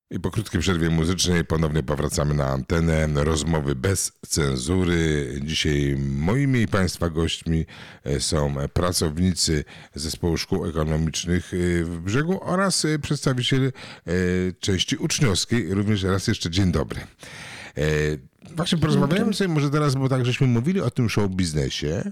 I po krótkiej przerwie muzycznej ponownie powracamy na antenę. Rozmowy bez cenzury. Dzisiaj moimi i Państwa gośćmi są pracownicy Zespołu Szkół Ekonomicznych w Brzegu oraz przedstawiciel części uczniowskiej. Również raz jeszcze dzień dobry. Właśnie porozmawiajmy sobie może teraz, bo tak żeśmy mówili o tym show biznesie.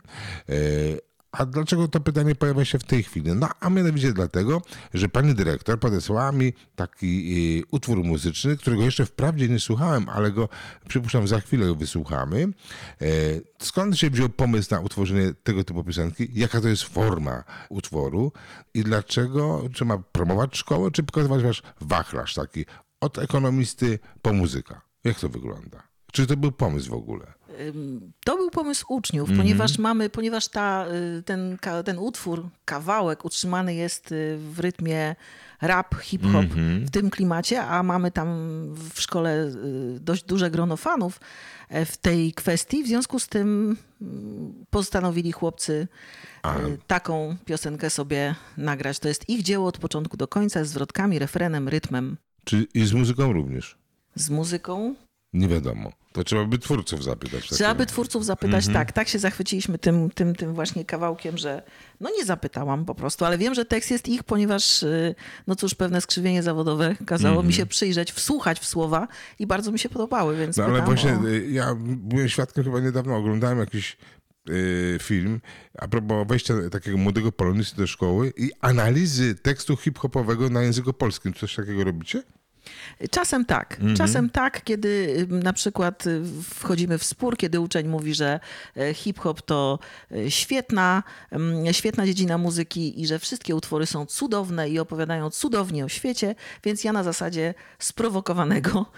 A dlaczego to pytanie pojawia się w tej chwili? No, a mianowicie dlatego, że pani dyrektor podesłała mi taki utwór muzyczny, którego jeszcze wprawdzie nie słuchałem, ale go, przypuszczam, za chwilę wysłuchamy. Skąd się wziął pomysł na utworzenie tego typu piosenki? Jaka to jest forma utworu? I dlaczego? Czy ma promować szkołę, czy pokazywać wasz wachlarz taki od ekonomisty po muzyka? Jak to wygląda? Czy to był pomysł w ogóle? To był pomysł uczniów, ponieważ ten utwór, kawałek utrzymany jest w rytmie rap, hip-hop w tym klimacie, a mamy tam w szkole dość duże grono fanów w tej kwestii. W związku z tym postanowili chłopcy taką piosenkę sobie nagrać. To jest ich dzieło od początku do końca, z zwrotkami, refrenem, rytmem. Czy i z muzyką również? Z muzyką? Nie wiadomo. To trzeba by twórców zapytać. Trzeba by twórców zapytać, tak się zachwyciliśmy tym właśnie kawałkiem, że no nie zapytałam po prostu, ale wiem, że tekst jest ich, ponieważ no cóż, pewne skrzywienie zawodowe kazało mi się przyjrzeć, wsłuchać w słowa i bardzo mi się podobały, więc ale właśnie ja byłem świadkiem chyba niedawno, oglądałem jakiś film a propos wejścia takiego młodego polonisty do szkoły i analizy tekstu hip-hopowego na języku polskim. Coś takiego robicie? Czasem tak, kiedy na przykład wchodzimy w spór, kiedy uczeń mówi, że hip-hop to świetna dziedzina muzyki i że wszystkie utwory są cudowne i opowiadają cudownie o świecie, więc ja na zasadzie sprowokowanego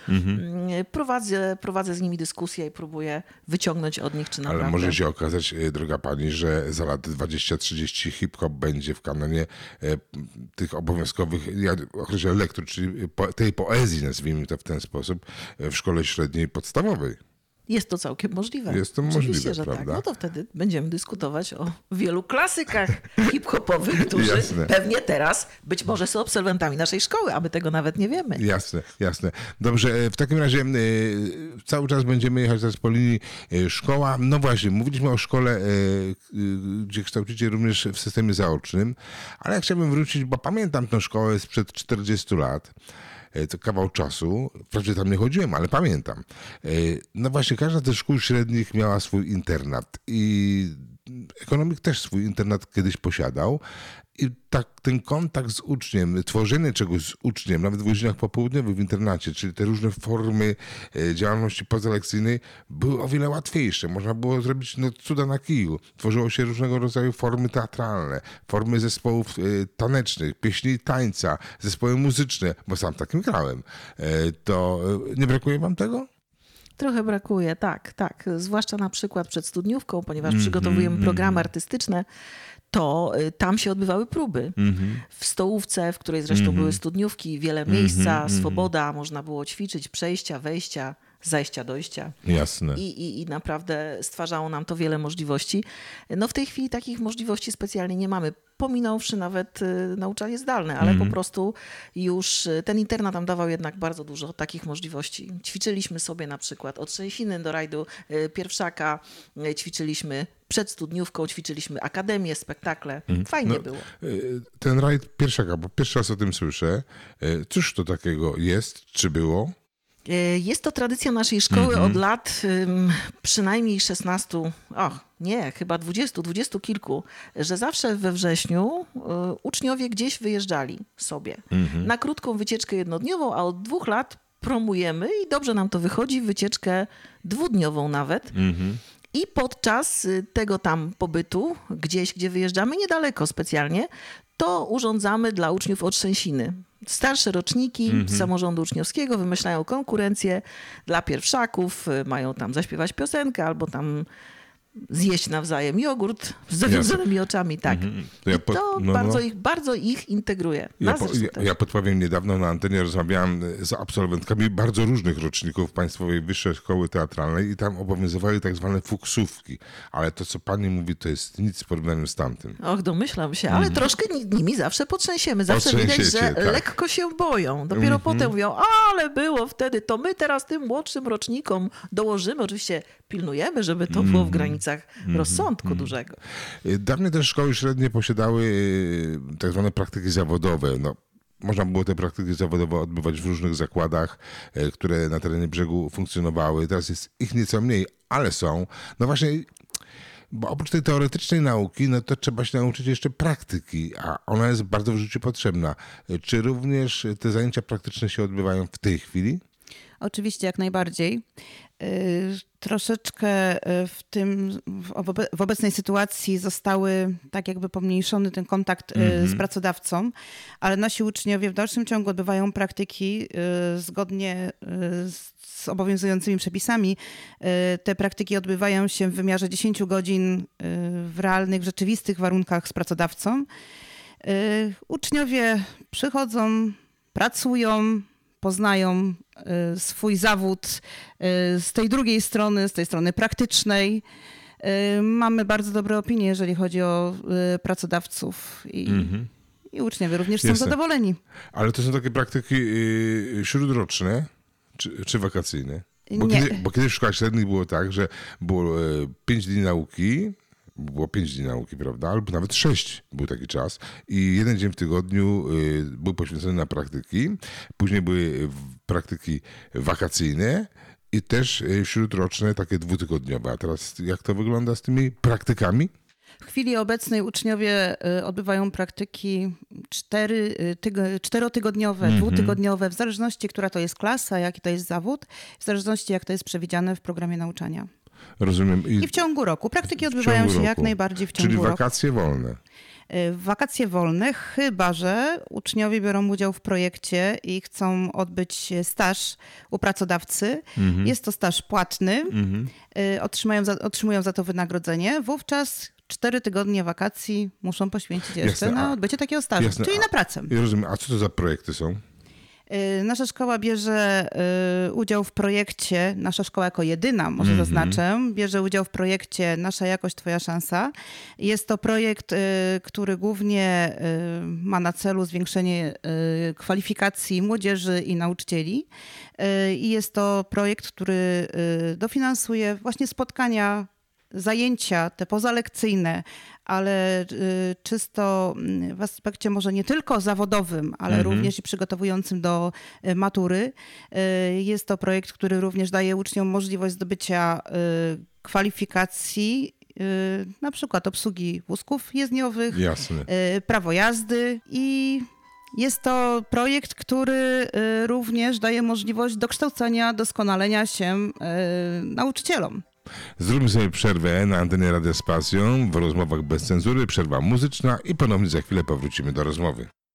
prowadzę z nimi dyskusję i próbuję wyciągnąć od nich, czy naprawdę... Ale może się okazać, droga pani, że za lat 20-30 hip-hop będzie w kanonie tych obowiązkowych, ja określę lektur, czyli tej poezji, nazwijmy to w ten sposób, w szkole średniej i podstawowej. Jest to całkiem możliwe. Jest to oczywiście, możliwe, że prawda? Tak. No to wtedy będziemy dyskutować o wielu klasykach hip-hopowych, którzy Jasne. pewnie teraz być może są absolwentami naszej szkoły, a my tego nawet nie wiemy. Jasne. Dobrze, w takim razie cały czas będziemy jechać teraz po linii szkoła. No właśnie, mówiliśmy o szkole, gdzie kształcicie również w systemie zaocznym, ale ja chciałbym wrócić, bo pamiętam tę szkołę sprzed 40 lat. To kawał czasu. Wprawdzie tam nie chodziłem, ale pamiętam. No właśnie, każda ze szkół średnich miała swój internat i ekonomik też swój internat kiedyś posiadał. I tak ten kontakt z uczniem, tworzenie czegoś z uczniem, nawet w godzinach popołudniowych w internacie, czyli te różne formy działalności pozalekcyjnej były o wiele łatwiejsze. Można było zrobić cuda na kiju. Tworzyło się różnego rodzaju formy teatralne, formy zespołów tanecznych, pieśni i tańca, zespoły muzyczne, bo sam takim grałem. To nie brakuje wam tego? Trochę brakuje, tak. Zwłaszcza na przykład przed studniówką, ponieważ przygotowujemy programy artystyczne, to tam się odbywały próby. W stołówce, w której zresztą były studniówki, wiele miejsca, swoboda, można było ćwiczyć, przejścia, wejścia, zajścia, dojścia. Jasne. I naprawdę stwarzało nam to wiele możliwości. No w tej chwili takich możliwości specjalnie nie mamy, pominąwszy nawet nauczanie zdalne, ale po prostu już ten internat nam dawał jednak bardzo dużo takich możliwości. Ćwiczyliśmy sobie na przykład od trzęsiny do rajdu pierwszaka, ćwiczyliśmy przed studniówką, ćwiczyliśmy akademię, spektakle. Fajnie było. Ten rajd pierwszaka, bo pierwszy raz o tym słyszę. Cóż to takiego jest, czy było? Jest to tradycja naszej szkoły od lat przynajmniej 16, chyba 20 kilku, że zawsze we wrześniu uczniowie gdzieś wyjeżdżali sobie na krótką wycieczkę jednodniową, a od 2 lat promujemy i dobrze nam to wychodzi, wycieczkę 2-dniową nawet. I podczas tego tam pobytu, gdzieś, gdzie wyjeżdżamy, niedaleko specjalnie, to urządzamy dla uczniów od trzęsiny. Starsze roczniki samorządu uczniowskiego wymyślają konkurencję dla pierwszaków, mają tam zaśpiewać piosenkę albo tam zjeść nawzajem jogurt z zawiązanymi oczami, tak. Bardzo ich integruje. Ja podpowiem, niedawno na antenie rozmawiałem z absolwentkami bardzo różnych roczników Państwowej Wyższej Szkoły Teatralnej i tam obowiązywały tak zwane fuksówki. Ale to, co pani mówi, to jest nic w porównaniu z tamtym. Och, domyślam się, ale troszkę nimi zawsze potrzęsiemy. Zawsze widać, że tak. lekko się boją. Dopiero potem mówią, ale było wtedy, to my teraz tym młodszym rocznikom dołożymy. Oczywiście pilnujemy, żeby to było w granicach rozsądku dużego. Dawniej też szkoły średnie posiadały tak zwane praktyki zawodowe. Można było te praktyki zawodowe odbywać w różnych zakładach, które na terenie Brzegu funkcjonowały. Teraz jest ich nieco mniej, ale są. No właśnie, bo oprócz tej teoretycznej nauki, to trzeba się nauczyć jeszcze praktyki, a ona jest bardzo w życiu potrzebna. Czy również te zajęcia praktyczne się odbywają w tej chwili? Oczywiście, jak najbardziej. Troszeczkę w obecnej sytuacji zostały tak jakby pomniejszony ten kontakt z pracodawcą, ale nasi uczniowie w dalszym ciągu odbywają praktyki zgodnie z obowiązującymi przepisami. Te praktyki odbywają się w wymiarze 10 godzin w realnych, rzeczywistych warunkach z pracodawcą. Uczniowie przychodzą, pracują, poznają swój zawód z tej drugiej strony, z tej strony praktycznej. Mamy bardzo dobre opinie, jeżeli chodzi o pracodawców i uczniowie również są zadowoleni. Ale to są takie praktyki śródroczne czy wakacyjne? Bo kiedyś w szkołach średnich było tak, że było 5 dni nauki, prawda? Albo nawet 6 był taki czas. I jeden dzień w tygodniu był poświęcony na praktyki. Później były praktyki wakacyjne i też śródroczne, takie 2-tygodniowe. A teraz jak to wygląda z tymi praktykami? W chwili obecnej uczniowie odbywają praktyki 4-tygodniowe, 2-tygodniowe, w zależności, która to jest klasa, jaki to jest zawód, w zależności, jak to jest przewidziane w programie nauczania. Rozumiem. I w ciągu roku. Praktyki odbywają się jak najbardziej w ciągu roku. Czyli wakacje wolne. Wakacje wolne, chyba że uczniowie biorą udział w projekcie i chcą odbyć staż u pracodawcy. Jest to staż płatny. Otrzymują za to wynagrodzenie. Wówczas 4 tygodnie wakacji muszą poświęcić jeszcze na odbycie takiego stażu, czyli na pracę. Ja rozumiem. A co to za projekty są? Nasza szkoła bierze udział w projekcie, nasza szkoła jako jedyna, może zaznaczę, bierze udział w projekcie Nasza jakość, Twoja szansa. Jest to projekt, który głównie ma na celu zwiększenie kwalifikacji młodzieży i nauczycieli. I jest to projekt, który dofinansuje właśnie spotkania, zajęcia te pozalekcyjne, ale czysto w aspekcie może nie tylko zawodowym, ale również i przygotowującym do matury. Jest to projekt, który również daje uczniom możliwość zdobycia kwalifikacji, na przykład obsługi wózków jezdniowych, prawo jazdy i jest to projekt, który również daje możliwość dokształcenia, doskonalenia się nauczycielom. Zróbmy sobie przerwę na antenie Radia z Pasją w rozmowach bez cenzury, przerwa muzyczna i ponownie za chwilę powrócimy do rozmowy.